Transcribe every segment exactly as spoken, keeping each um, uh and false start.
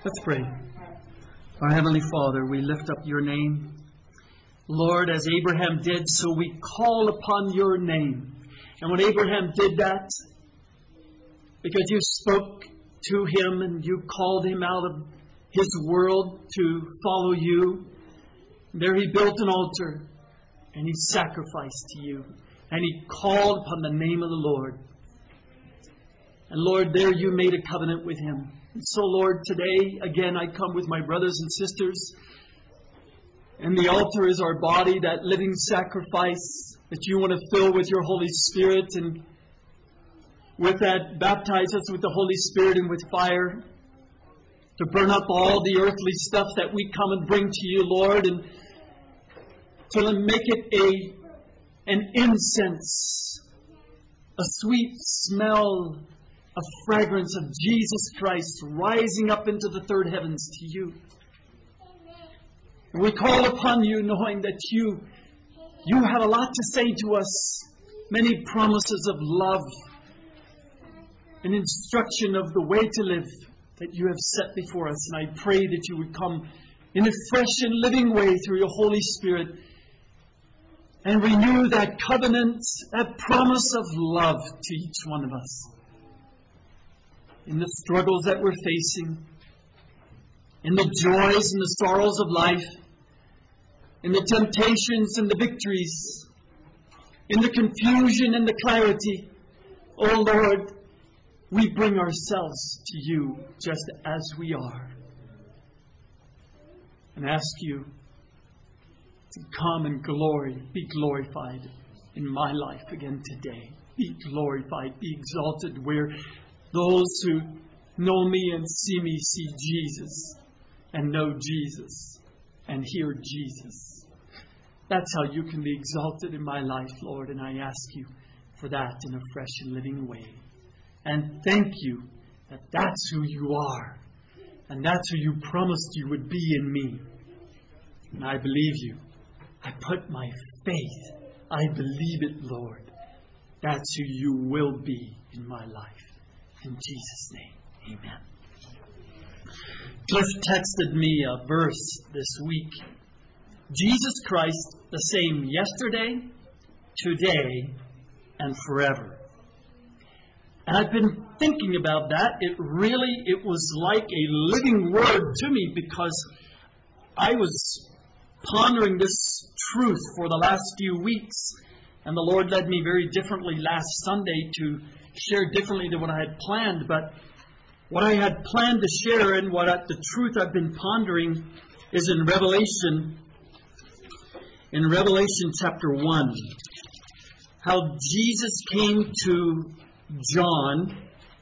Let's pray. Our Heavenly Father, we lift up your name. Lord, as Abraham did, so we call upon your name. And when Abraham did that, because you spoke to him and you called him out of his world to follow you, there he built an altar and he sacrificed to you. And he called upon the name of the Lord. And Lord, there you made a covenant with him. And so, Lord, today, again, I come with my brothers and sisters. And the altar is our body, that living sacrifice that you want to fill with your Holy Spirit. And with that, baptize us with the Holy Spirit and with fire. To burn up all the earthly stuff that we come and bring to you, Lord. And to make it a an incense, a sweet smell, a fragrance of Jesus Christ rising up into the third heavens to you. And we call upon you knowing that you, you have a lot to say to us. Many promises of love and instruction of the way to live that you have set before us. And I pray that you would come in a fresh and living way through your Holy Spirit and renew that covenant, that promise of love to each one of us. In the struggles that we're facing, in the joys and the sorrows of life, in the temptations and the victories, in the confusion and the clarity, oh Lord, we bring ourselves to you just as we are. And ask you to come and glory, be glorified in my life again today. Be glorified, be exalted where those who know me and see me see Jesus and know Jesus and hear Jesus. That's how you can be exalted in my life, Lord, and I ask you for that in a fresh and living way. And thank you that that's who you are and that's who you promised you would be in me. And I believe you. I put my faith. I believe it, Lord. That's who you will be in my life. In Jesus' name, amen. Cliff texted me a verse this week. Jesus Christ, the same yesterday, today, and forever. And I've been thinking about that. It really, it was like a living word to me because I was pondering this truth for the last few weeks. And the Lord led me very differently last Sunday to share differently than what I had planned. But what I had planned to share and what I, the truth I've been pondering is in Revelation, in Revelation chapter one. How Jesus came to John,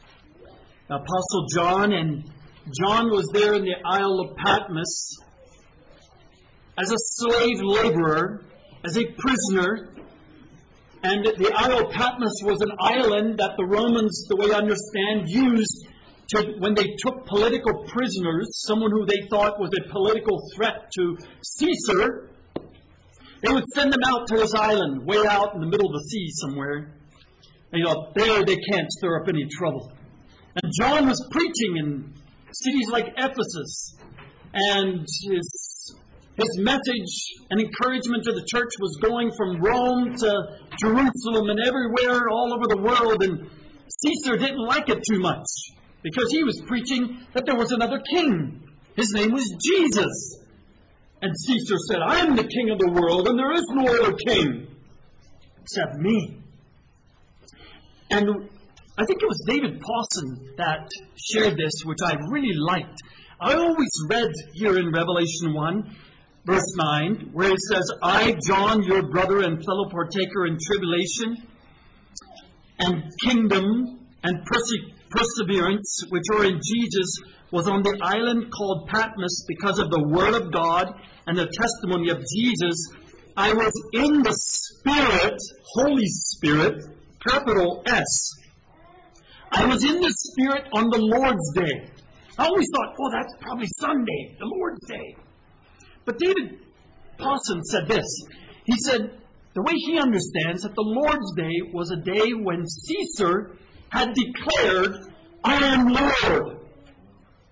Apostle John, and John was there in the Isle of Patmos as a slave laborer, as a prisoner. And the Isle of Patmos was an island that the Romans, the way I understand, used to, when they took political prisoners, someone who they thought was a political threat to Caesar, they would send them out to this island, way out in the middle of the sea somewhere. And, you know, there they can't stir up any trouble. And John was preaching in cities like Ephesus, and his His message and encouragement to the church was going from Rome to Jerusalem and everywhere all over the world. And Caesar didn't like it too much because he was preaching that there was another king. His name was Jesus. And Caesar said, I'm the king of the world and there is no other king except me. And I think it was David Pawson that shared this, which I really liked. I always read here in Revelation one, verse nine, where it says, I, John, your brother and fellow partaker in tribulation and kingdom and perse- perseverance, which are in Jesus, was on the island called Patmos because of the word of God and the testimony of Jesus. I was in the Spirit, Holy Spirit, capital S. I was in the Spirit on the Lord's Day. I always thought, well, that's probably Sunday, the Lord's Day. But David Pawson said this. He said, the way he understands that the Lord's Day was a day when Caesar had declared, I am Lord.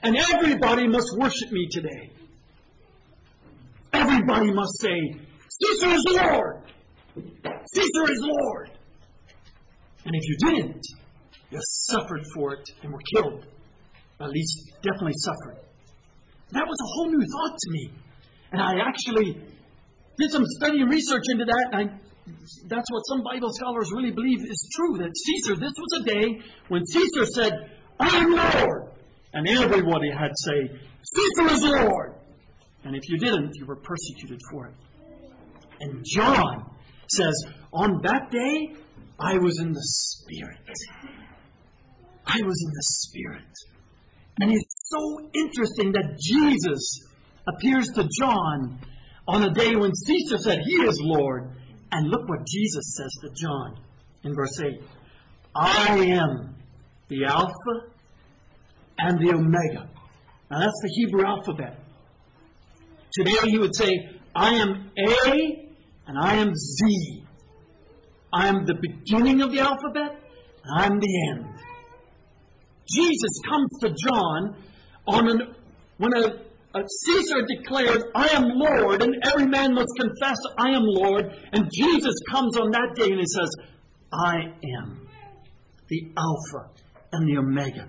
And everybody must worship me today. Everybody must say, Caesar is Lord! Caesar is Lord! And if you didn't, you suffered for it and were killed. At least, definitely suffered. That was a whole new thought to me. And I actually did some study and research into that. And I, that's what some Bible scholars really believe is true. That Caesar, this was a day when Caesar said, I am Lord. And everybody had to say, Caesar is Lord. And if you didn't, you were persecuted for it. And John says, on that day, I was in the Spirit. I was in the Spirit. And it's so interesting that Jesus appears to John on a day when Caesar said he is Lord. And look what Jesus says to John in verse eight. I am the Alpha and the Omega. Now that's the Hebrew alphabet. Today he would say, I am A and I am Z. I am the beginning of the alphabet and I am the end. Jesus comes to John on an, when a, a Caesar declared, I am Lord, and every man must confess, I am Lord. And Jesus comes on that day and he says, I am the Alpha and the Omega,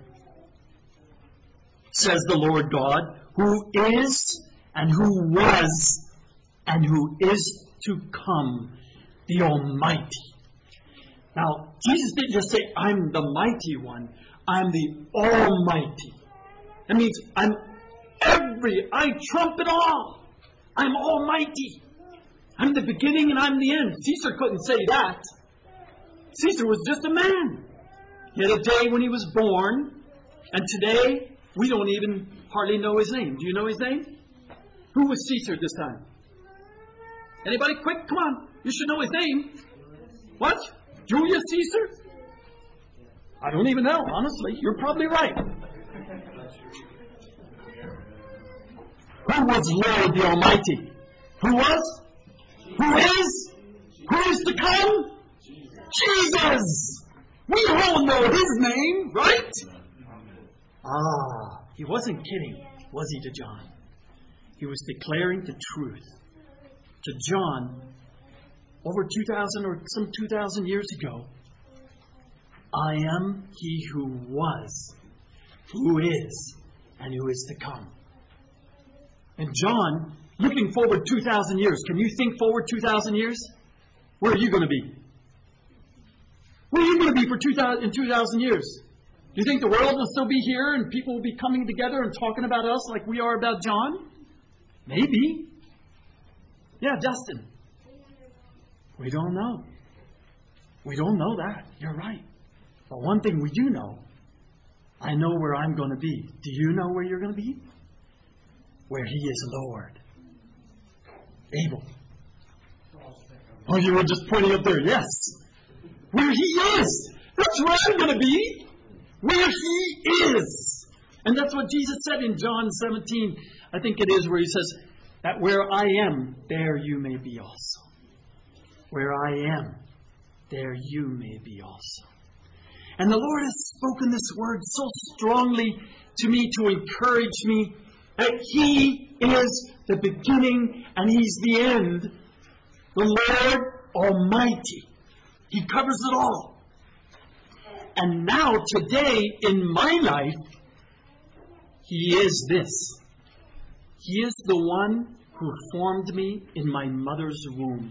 says the Lord God, who is and who was and who is to come, the Almighty. Now, Jesus didn't just say, I'm the mighty one. I'm the Almighty. That means I'm every, I trump it all. I'm Almighty. I'm the beginning and I'm the end. Caesar couldn't say that. Caesar was just a man. He had a day when he was born, and today we don't even hardly know his name. Do you know his name? Who was Caesar this time? Anybody? Quick, come on. You should know his name. What? Julius Caesar? I don't even know, honestly. You're probably right. Who was Lord the Almighty? Who was? Who is? Who is to come? Jesus! We all know his name, right? Ah, he wasn't kidding, was he, to John? He was declaring the truth to John over two thousand or some two thousand years ago. I am he who was, who is, and who is to come. And John, looking forward two thousand years, can you think forward two thousand years? Where are you going to be? Where are you going to be for two thousand, in two thousand years? Do you think the world will still be here and people will be coming together and talking about us like we are about John? Maybe. Yeah, Dustin. We don't know. We don't know that. You're right. But one thing we do know, I know where I'm going to be. Do you know where you're going to be? Where he is Lord. Abel. Oh, you were just pointing up there. Yes. Where he is. That's where I'm going to be. Where he is. And that's what Jesus said in John seventeen. I think it is where he says, that where I am, there you may be also. Where I am, there you may be also. And the Lord has spoken this word so strongly to me to encourage me that he is the beginning and he's the end. The Lord Almighty. He covers it all. And now, today, in my life, he is this. He is the one who formed me in my mother's womb.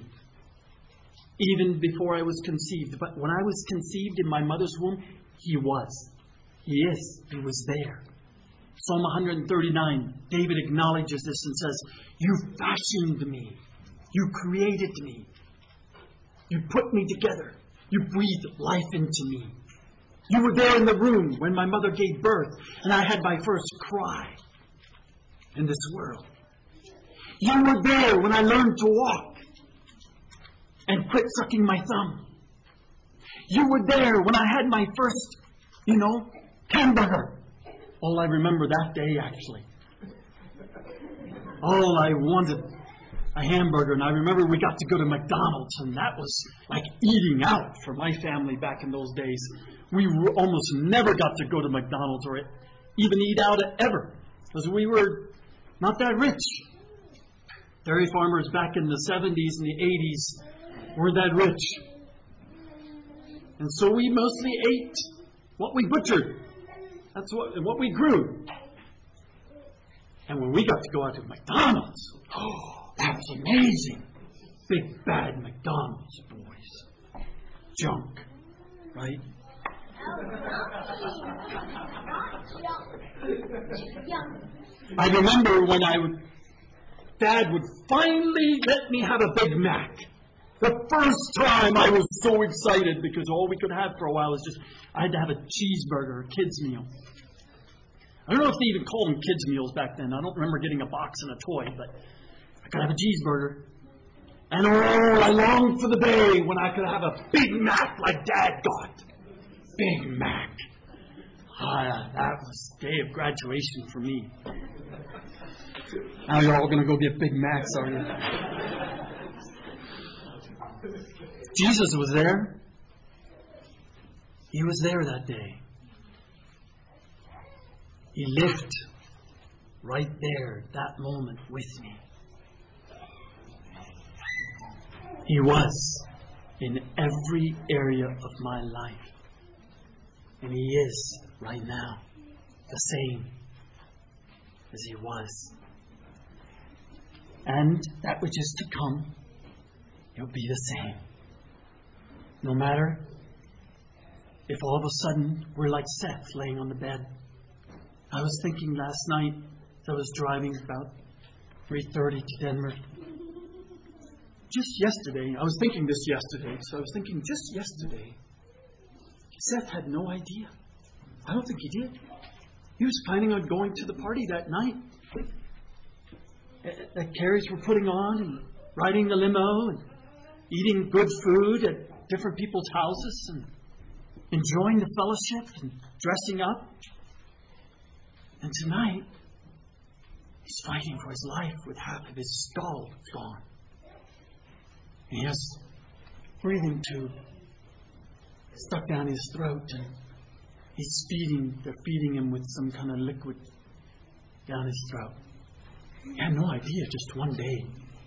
Even before I was conceived. But when I was conceived in my mother's womb, he was. He is. He was there. Psalm one thirty-nine, David acknowledges this and says, you fashioned me. You created me. You put me together. You breathed life into me. You were there in the room when my mother gave birth and I had my first cry in this world. You were there when I learned to walk and quit sucking my thumb. You were there when I had my first, you know, hamburger. All I remember that day, actually. All I wanted, a hamburger. And I remember we got to go to McDonald's, and that was like eating out for my family back in those days. We almost never got to go to McDonald's or even eat out ever. Because we were not that rich. Dairy farmers back in the seventies and the eighties weren't that rich. And so we mostly ate what we butchered. That's what, what we grew. And when we got to go out to McDonald's, oh, that was amazing. Big bad McDonald's, boys. Junk, right? I remember when I would, Dad would finally let me have a Big Mac. The first time I was so excited because all we could have for a while was just, I had to have a cheeseburger, a kid's meal. I don't know if they even called them kids' meals back then. I don't remember getting a box and a toy, but I could have a cheeseburger. And oh, I longed for the day when I could have a Big Mac like Dad got. Big Mac. Ah, that was the day of graduation for me. Now you're all going to go get Big Macs, are you? Jesus was there. He was there that day. He lived right there, that moment with me. He was in every area of my life. And He is right now the same as He was. And that which is to come, He'll be the same. No matter if all of a sudden we're like Seth laying on the bed. I was thinking last night as I was driving about three thirty to Denver. Just yesterday, I was thinking this yesterday, so I was thinking just yesterday, Seth had no idea. I don't think he did. He was planning on going to the party that night that Carries were putting on and riding the limo and eating good food at different people's houses and enjoying the fellowship and dressing up. And tonight, he's fighting for his life with half of his skull gone. And he has breathing tube stuck down his throat, and he's feeding, they're feeding him with some kind of liquid down his throat. He had no idea just one day.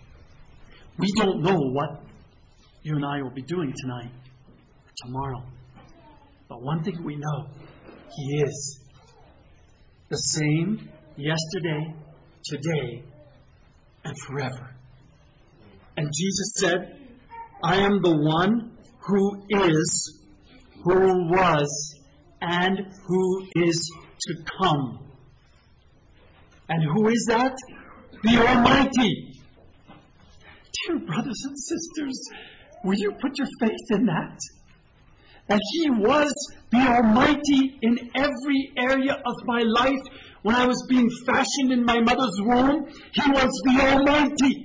We don't know what you and I will be doing tonight or tomorrow. But one thing we know, He is the same yesterday, today, and forever. And Jesus said, I am the one who is, who was, and who is to come. And who is that? The Almighty. Dear brothers and sisters, will you put your faith in that? That He was the Almighty in every area of my life. When I was being fashioned in my mother's womb, He was the Almighty.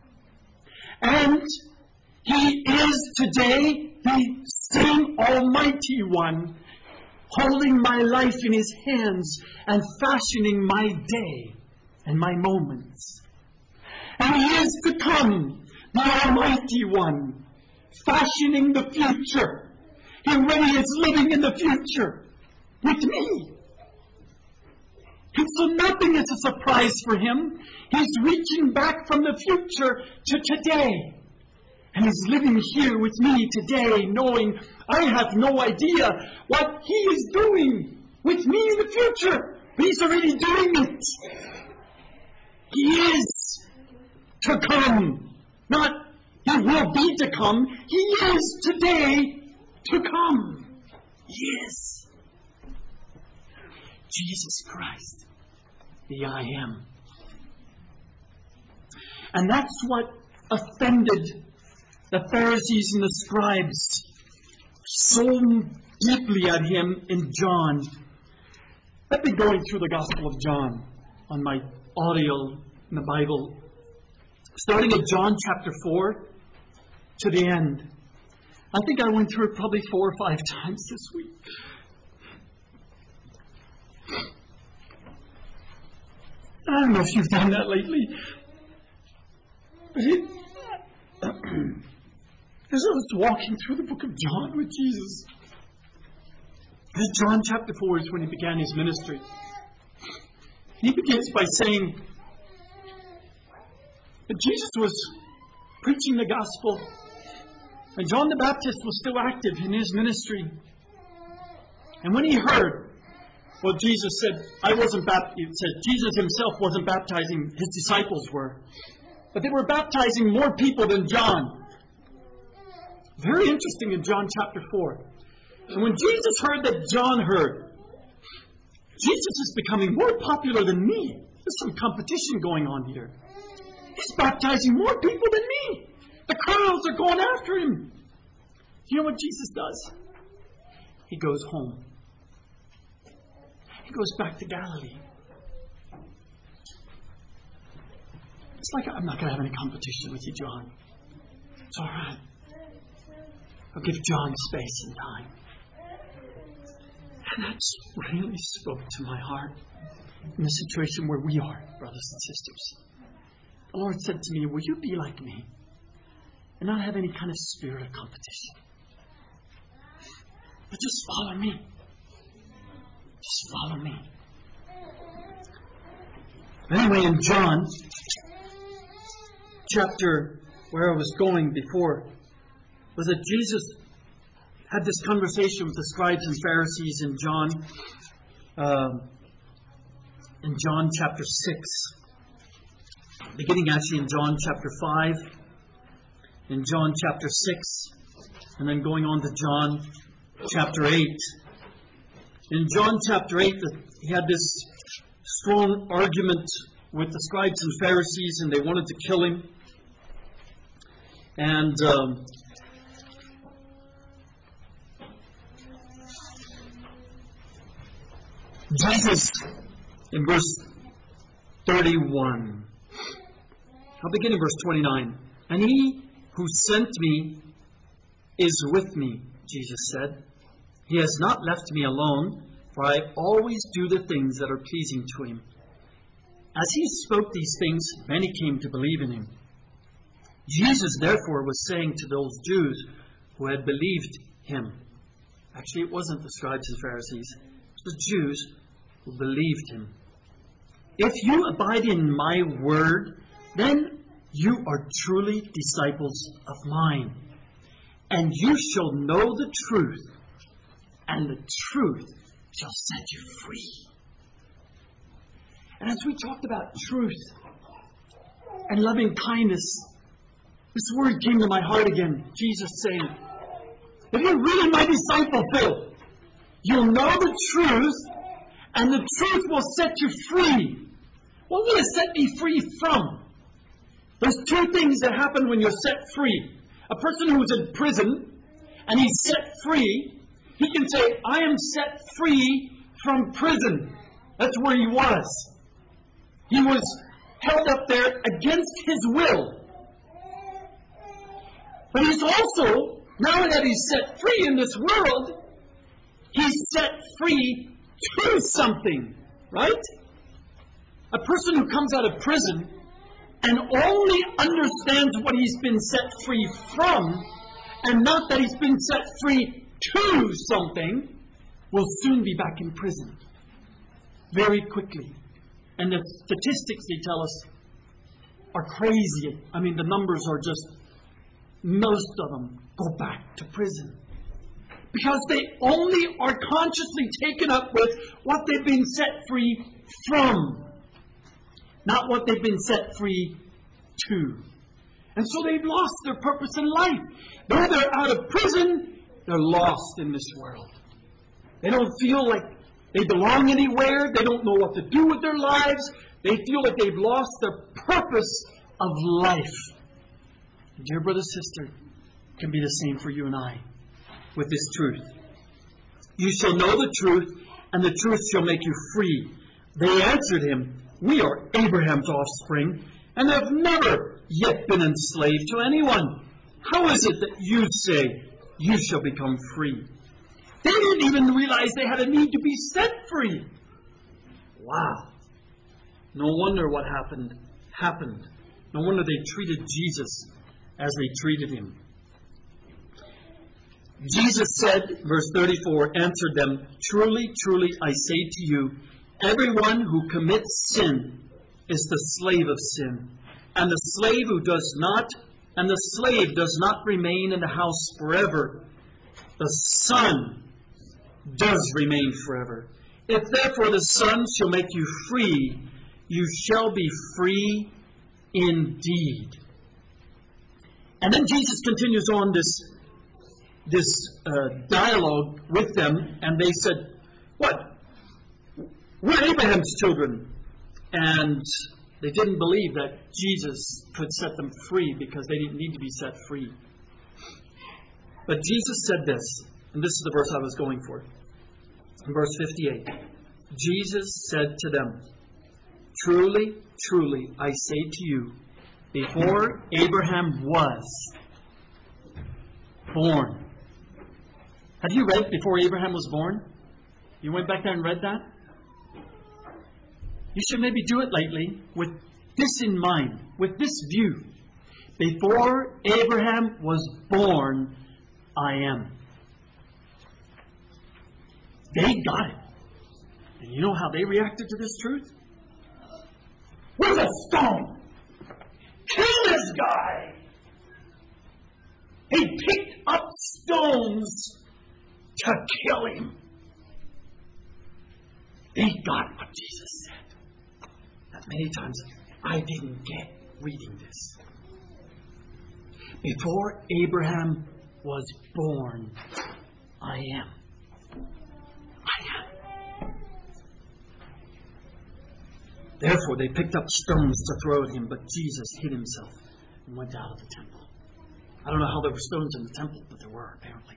And He is today the same Almighty One, holding my life in His hands and fashioning my day and my moments. And He is to come, the Almighty One, fashioning the future. He really is living in the future with me. And so nothing is a surprise for Him. He's reaching back from the future to today. And He's living here with me today, knowing I have no idea what He is doing with me in the future. But He's already doing it. He is to come. Not He will be to come. He is today to come. He is. Jesus Christ, the I Am. And that's what offended the Pharisees and the scribes so deeply at Him in John. I've been going through the Gospel of John on my audio in the Bible, starting at John chapter four to the end. I think I went through it probably four or five times this week. I don't know if you've done that lately. But it, as I was walking through the book of John with Jesus, John chapter four is when He began His ministry. He begins by saying that Jesus was preaching the gospel, and John the Baptist was still active in his ministry. And when he heard what Jesus said, I wasn't baptized, said Jesus himself wasn't baptizing, his disciples were. But they were baptizing more people than John. Very interesting in John chapter four. And when Jesus heard that John heard, Jesus is becoming more popular than me. There's some competition going on here. He's baptizing more people than me. The crowds are going after him. You know what Jesus does? He goes home. He goes back to Galilee. It's like, I'm not going to have any competition with you, John. It's all right. I'll give John space and time. And that's really spoke to my heart in the situation where we are, brothers and sisters. The Lord said to me, will you be like me and not have any kind of spirit of competition? But just follow me. Just follow me. Anyway, in John, chapter where I was going before, was that Jesus had this conversation with the scribes and Pharisees in John, um, in John chapter six, beginning actually in John chapter five, in John chapter six, and then going on to John chapter eight. In John chapter eight, he had this strong argument with the scribes and Pharisees, and they wanted to kill him. And um, Jesus, in verse thirty-one, I'll begin in verse twenty-nine. And he who sent me is with me, Jesus said. He has not left me alone, for I always do the things that are pleasing to him. As he spoke these things, many came to believe in him. Jesus, therefore, was saying to those Jews who had believed him. Actually, it wasn't the scribes and Pharisees. It was the Jews who believed him. If you abide in my word, then you are truly disciples of mine. And you shall know the truth, and the truth shall set you free. And as we talked about truth and loving kindness, this word came to my heart again. Jesus saying, if you're really my disciple, Phil, you'll know the truth, and the truth will set you free. What will it set me free from? There's two things that happen when you're set free. A person who's in prison, and he's set free, he can say, I am set free from prison. That's where he was. He was held up there against his will. But he's also, now that he's set free in this world, he's set free to something, right? A person who comes out of prison and only understands what he's been set free from, and not that he's been set free to something, will soon be back in prison. Very quickly. And the statistics they tell us are crazy. I mean, the numbers are just, most of them go back to prison. Because they only are consciously taken up with what they've been set free from. Not what they've been set free to. And so they've lost their purpose in life. Though they're out of prison, they're lost in this world. They don't feel like they belong anywhere. They don't know what to do with their lives. They feel like they've lost their purpose of life. Dear brother, sister, it can be the same for you and I with this truth. You shall know the truth, and the truth shall make you free. They answered him, we are Abraham's offspring, and have never yet been enslaved to anyone. How is it that you say, you shall become free? They didn't even realize they had a need to be set free. Wow. No wonder what happened happened. No wonder they treated Jesus as they treated him. Jesus said, verse thirty-four, answered them, truly, truly, I say to you, Everyone who commits sin is the slave of sin. And the slave who does not, and the slave does not remain in the house forever. The Son does remain forever. If therefore the Son shall make you free, you shall be free indeed. And then Jesus continues on this, this uh, dialogue with them, and they said, what? We're Abraham's children. And they didn't believe that Jesus could set them free because they didn't need to be set free. But Jesus said this, and this is the verse I was going for. In verse fifty-eight, Jesus said to them, Truly, truly, I say to you, before Abraham was born. Have you read before Abraham was born? You went back there and read that? You should maybe do it lately with this in mind, with this view. Before Abraham was born, I am. They got it. And you know how they reacted to this truth? With a stone! Kill this guy! He picked up stones to kill him. They got what Jesus said. That many times I didn't get reading this. Before Abraham was born, I am. I am. Therefore they picked up stones to throw at him, but Jesus hid himself and went out of the temple. I don't know how there were stones in the temple, but there were, apparently.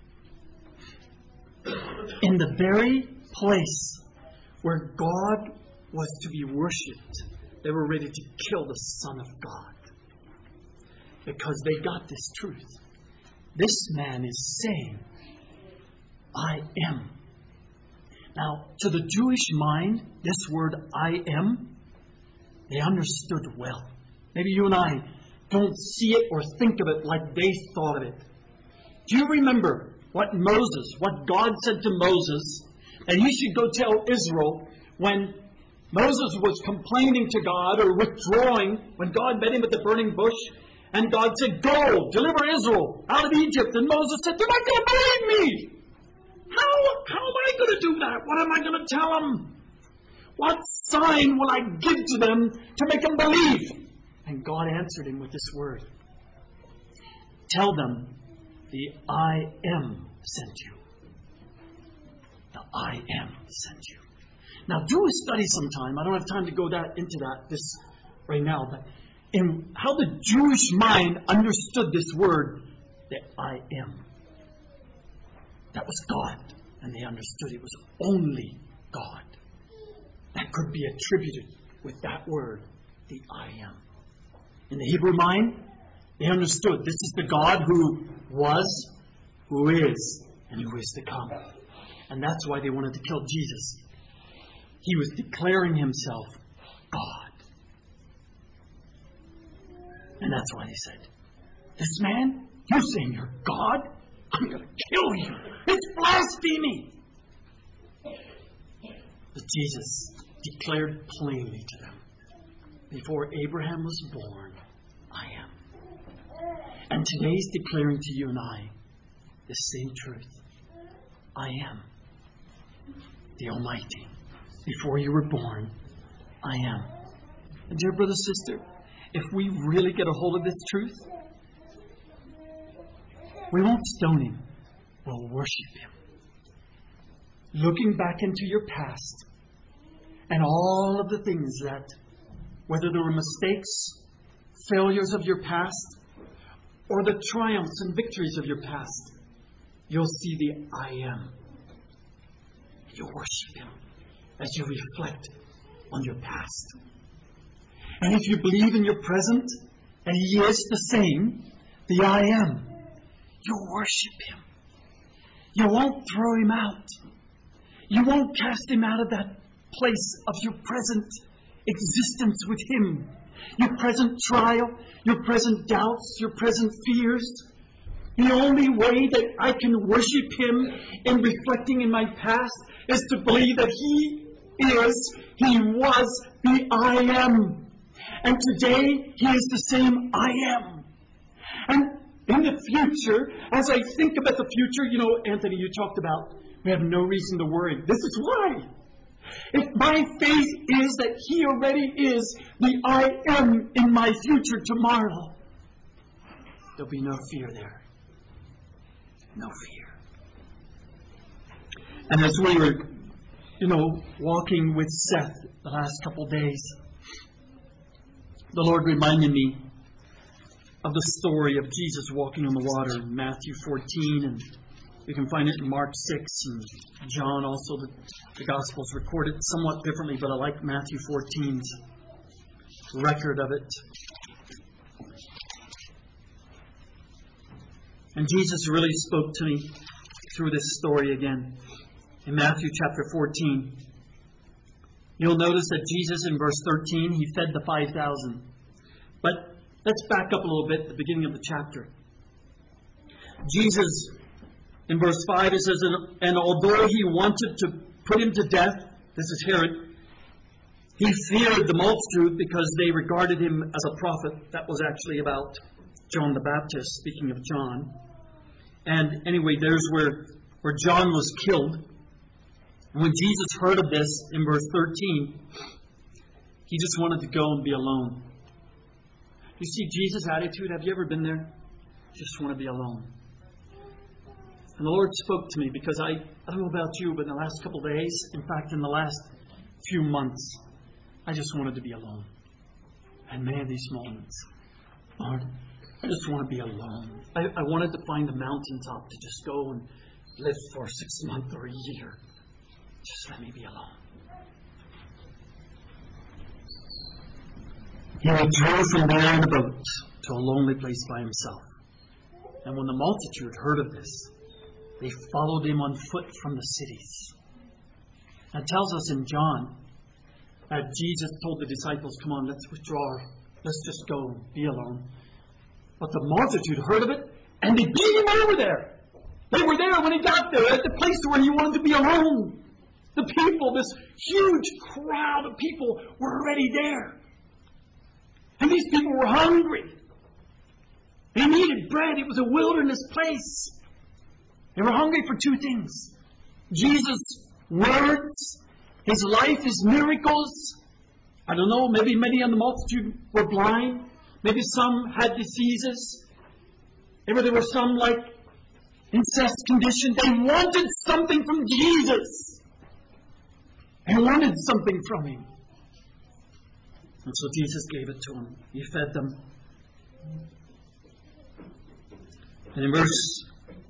In the very place where God was to be worshipped, they were ready to kill the Son of God. Because they got this truth. This man is saying, I am. Now, to the Jewish mind, this word I am, they understood well. Maybe you and I don't see it or think of it like they thought of it. Do you remember what Moses, what God said to Moses, and he should go tell Israel when Moses was complaining to God or withdrawing, when God met him at the burning bush, and God said, go, deliver Israel out of Egypt. And Moses said, they're not going to believe me. How, how am I going to do that? What am I going to tell them? What sign will I give to them to make them believe? And God answered him with this word. Tell them, the I am sent you. The I am sent you. Now, do a study sometime. I don't have time to go that into that this right now, but in how the Jewish mind understood this word, that I am. That was God, and they understood it was only God that could be attributed with that word, the I am. In the Hebrew mind, they understood this is the God who was, who is, and who is to come. And that's why they wanted to kill Jesus. He was declaring himself God. And that's why they said, this man, you're saying you're God? I'm going to kill you. It's blasphemy. But Jesus declared plainly to them, before Abraham was born, I am. And today he's declaring to you and I the same truth. I am the Almighty. Before you were born, I am. And dear brother, sister, if we really get a hold of this truth, we won't stone him. We'll worship him. Looking back into your past and all of the things that, whether there were mistakes, failures of your past, or the triumphs and victories of your past, you'll see the I am. You worship him as you reflect on your past. And if you believe in your present, and he is the same, the I am, you worship him. You won't throw him out. You won't cast him out of that place of your present existence with him. Your present trial, your present doubts, your present fears. The only way that I can worship him in reflecting in my past is to believe that he is, He was the I am. And today, He is the same I am. And in the future, as I think about the future, you know, Anthony, you talked about, we have no reason to worry. This is why. If my faith is that He already is the I am in my future tomorrow, there'll be no fear there. No fear. And as we were, you know, walking with Seth the last couple of days, the Lord reminded me of the story of Jesus walking on the water in Matthew fourteen, and you can find it in Mark six, and John also. The, the Gospels record it somewhat differently, but I like Matthew fourteen's record of it. And Jesus really spoke to me through this story again. In Matthew chapter fourteen, you'll notice that Jesus in verse thirteen, He fed the five thousand. But let's back up a little bit at the beginning of the chapter. Jesus, in verse five, it says, and, and although He wanted to put Him to death, this is Herod, He feared the multitude because they regarded Him as a prophet. That was actually about John the Baptist, speaking of John. And anyway, there's where, where John was killed. And when Jesus heard of this, in verse thirteen, He just wanted to go and be alone. You see Jesus' attitude? Have you ever been there? Just want to be alone. And the Lord spoke to me because I, I don't know about you, but in the last couple of days, in fact, in the last few months, I just wanted to be alone. And man, these moments, Lord, I just want to be alone. I, I wanted to find a mountaintop to just go and live for six months or a year. Just let me be alone. He withdrew from there in a boat to a lonely place by himself. And when the multitude heard of this, they followed Him on foot from the cities. It tells us in John that Jesus told the disciples, come on, let's withdraw. Let's just go, be alone. But the multitude heard of it, and they beat Him over there. They were there when He got there, at the place where He wanted to be alone. The people, this huge crowd of people, were already there. And these people were hungry. They needed bread. It was a wilderness place. They were hungry for two things. Jesus' words, His life, His miracles. I don't know, maybe many on the multitude were blind. Maybe some had diseases. Maybe there were some like incest condition. They wanted something from Jesus. They wanted something from Him. And so Jesus gave it to them. He fed them. And in verse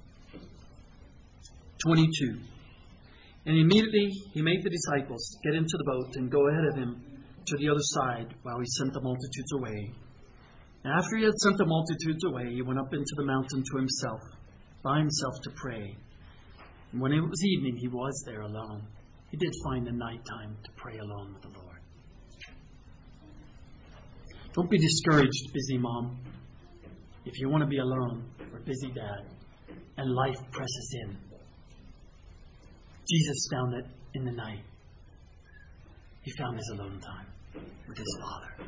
twenty-two, and immediately He made the disciples get into the boat and go ahead of Him to the other side while He sent the multitudes away. And after He had sent the multitudes away, He went up into the mountain to Himself, by Himself to pray. And when it was evening, He was there alone. He did find the night time to pray alone with the Lord. Don't be discouraged, busy mom. If you want to be alone, or busy dad, and life presses in. Jesus found it in the night. He found His alone time with His Father.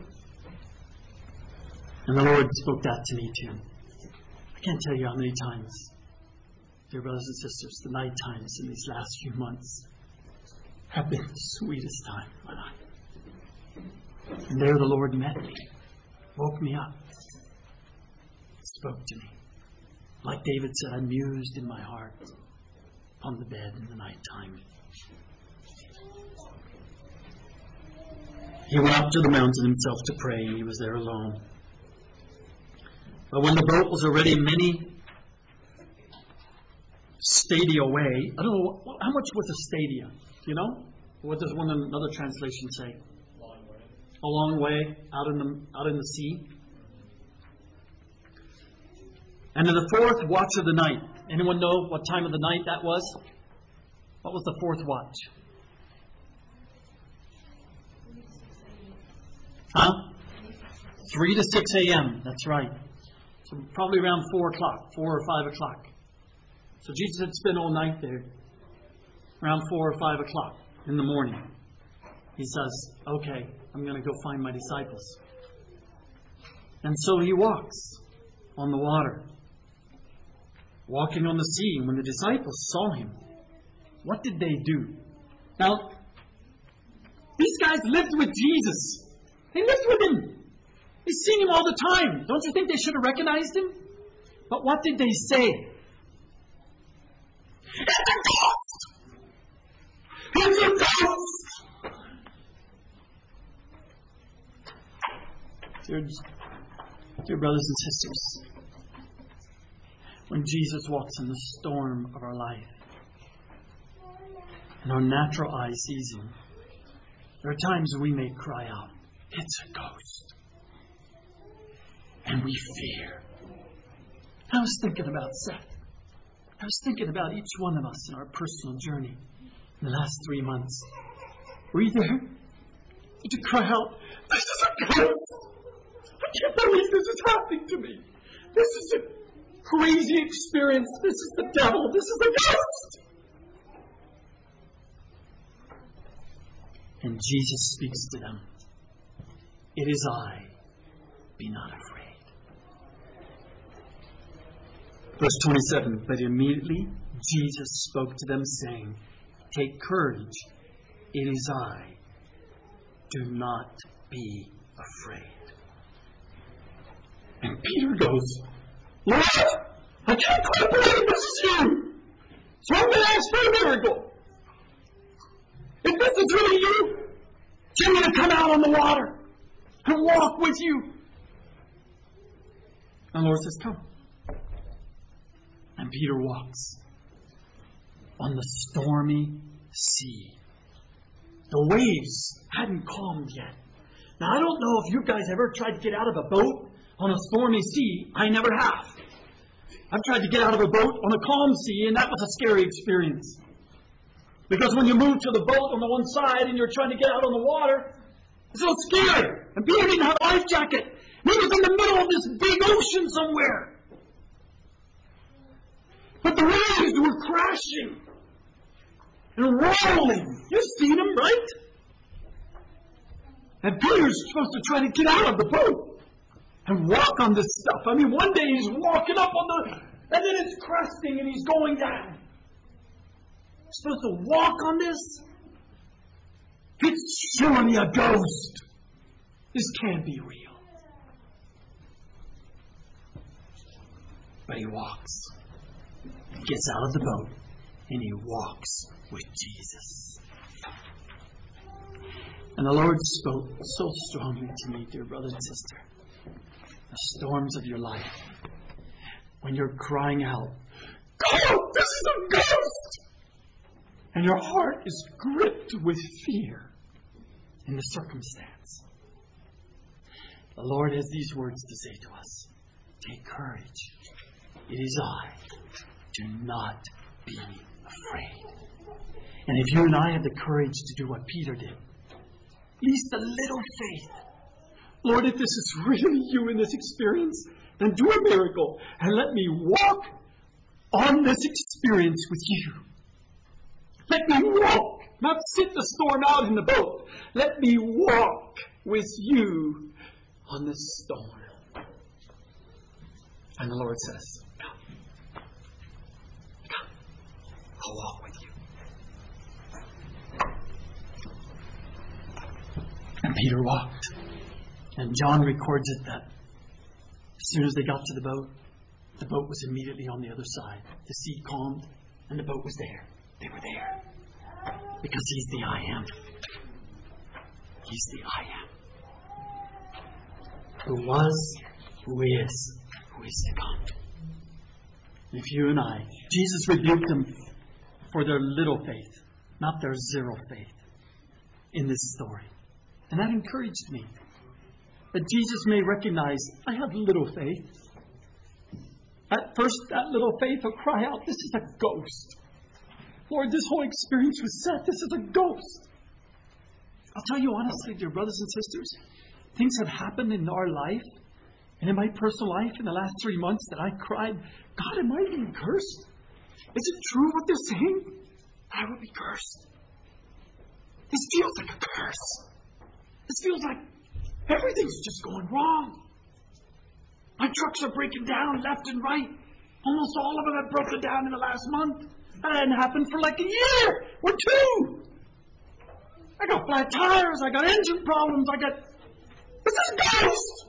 And the Lord spoke that to me too. I can't tell you how many times, dear brothers and sisters, the night times in these last few months have been the sweetest time of my life. And there the Lord met me, woke me up, spoke to me. Like David said, I mused in my heart on the bed in the night time. He went up to the mountain Himself to pray, and He was there alone. But when the boat was already many stadia away, I don't know, how much was a stadia? Do you know? What does one another translation say? Long way. A long way out in the out in the sea. And in the fourth watch of the night, anyone know what time of the night that was? What was the fourth watch? Huh? Three to six a.m. That's right. So probably around four o'clock, four or five o'clock. So Jesus had spent all night there, around four or five o'clock in the morning. He says, okay, I'm going to go find my disciples. And so he walks on the water, walking on the sea. And when the disciples saw him, what did they do? Now, these guys lived with Jesus. They lived with him. They've seen him all the time. Don't you think they should have recognized him? But what did they say? It's a ghost! It's a ghost! Dear, dear brothers and sisters, when Jesus walks in the storm of our life, and our natural eye sees him, there are times we may cry out, it's a ghost. And we fear. I was thinking about Seth. I was thinking about each one of us in our personal journey in the last three months. Were you there? Did you cry out, this is a ghost? I can't believe this is happening to me. This is a crazy experience. This is the devil. This is a ghost. And Jesus speaks to them. It is I. Be not afraid. Verse twenty-seven, but immediately Jesus spoke to them, saying, take courage. It is I. Do not be afraid. And Peter goes, Lord, I can't quite believe this is you. So I'm going to ask for a miracle. If this is really you, tell me to come out on the water and walk with you. And the Lord says, come. And Peter walks on the stormy sea. The waves hadn't calmed yet. Now, I don't know if you guys ever tried to get out of a boat on a stormy sea. I never have. I've tried to get out of a boat on a calm sea, and that was a scary experience. Because when you move to the boat on the one side and you're trying to get out on the water, it's so scary. And Peter didn't have a life jacket. He was in the middle of this big ocean somewhere. But the waves were crashing and rolling. You've seen them, right? And Peter's supposed to try to get out of the boat and walk on this stuff. I mean, one day he's walking up on the, and then it's cresting and he's going down. He's supposed to walk on this? It's surely a ghost. This can't be real. But he walks. He gets out of the boat and he walks with Jesus. And the Lord spoke so strongly to me, dear brother and sister. The storms of your life, when you're crying out, God, this is a ghost! And your heart is gripped with fear in the circumstance. The Lord has these words to say to us. Take courage. It is I. Do not be afraid. And if you and I have the courage to do what Peter did, at least a little faith. Lord, if this is really you in this experience, then do a miracle and let me walk on this experience with you. Let me walk, not sit the storm out in the boat. Let me walk with you on this storm. And the Lord says, come. Come. I'll walk with you. And Peter walked. And John records it that as soon as they got to the boat, the boat was immediately on the other side. The sea calmed, and the boat was there. They were there. Because he's the I am. He's the I am. Who was, who is, who is to come. And if you and I, Jesus rebuked them for their little faith, not their zero faith in this story. And that encouraged me. That Jesus may recognize, I have little faith. At first, that little faith will cry out, this is a ghost. Lord, this whole experience with Seth, this is a ghost. I'll tell you honestly, dear brothers and sisters, things have happened in our life and in my personal life in the last three months that I cried, God, am I being cursed? Is it true what they're saying? I will be cursed. This feels like a curse. This feels like everything's just going wrong. My trucks are breaking down left and right. Almost all of them have broken down in the last month. That hadn't happened for like a year or two. I got flat tires. I got engine problems. I got... This is ghost!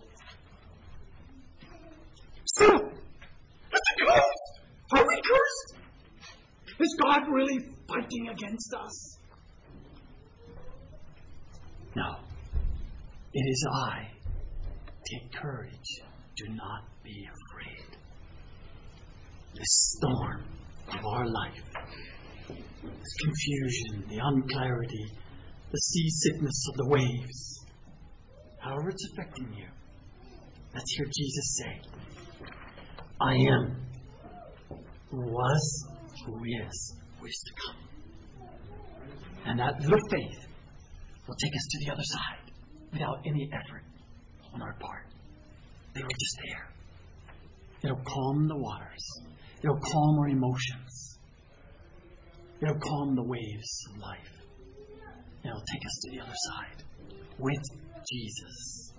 Stop! That's a ghost! Are we cursed? Is God really fighting against us? No. It is I. Take courage. Do not be afraid. The storm of our life, this confusion, the unclarity, the seasickness of the waves, however it's affecting you, let's hear Jesus say, I am who was, who is, who is to come. And that little faith will take us to the other side without any effort on our part. They were just there. It'll calm the waters. It'll calm our emotions. It'll calm the waves of life. It'll take us to the other side with Jesus.